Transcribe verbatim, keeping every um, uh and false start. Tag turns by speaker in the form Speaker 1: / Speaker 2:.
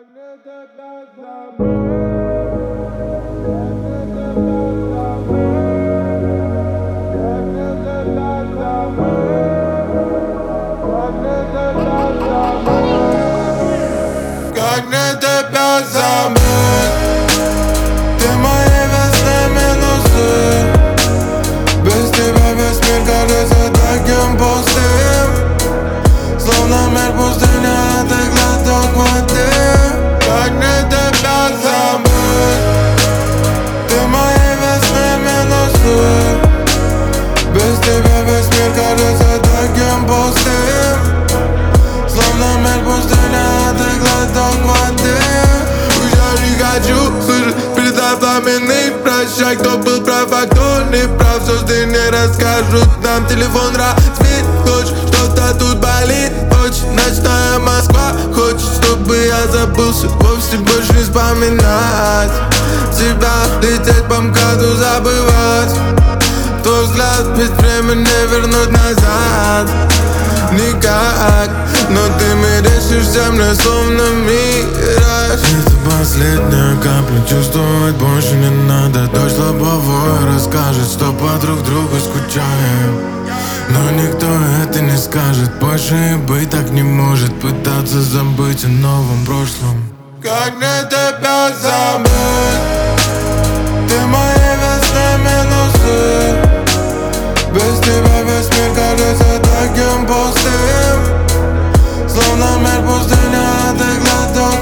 Speaker 1: Как мне тебя забыть? Ты мои весны минусы. Без тебя весь мир кажется таким пустым. Словно мир пустыня, а ты глоток воды. Как мне тебя забыть? Ты мои весны минусы. Без тебя весь мир кажется таким пустым. Словно мир пустыня, а ты глоток воды. Я не хочу слышать передав пламенный прощай. Кто был прав, а кто не прав, все ты не расскажут нам. Телефон разбит, хочешь, что-то тут болит. Очень ночная Москва, хочет, чтобы я забылся, вовсе больше не вспоминать тебя, лететь по МКАДу, забывать твой взгляд, ведь время не вернуть назад никак. Но ты мерещишь землю, словно мираж. Это последняя капля, чувствовать больше не надо. Дождь лобовой расскажет, что по друг другу скучаем. Но никто это не скажет, больше и быть так не может. Пытаться забыть о новом прошлом. Как мне тебя забыть? Ты мои весны минусы. Без тебя весь мир кажется таким пустым. Словно мир пустыня, а ты глоток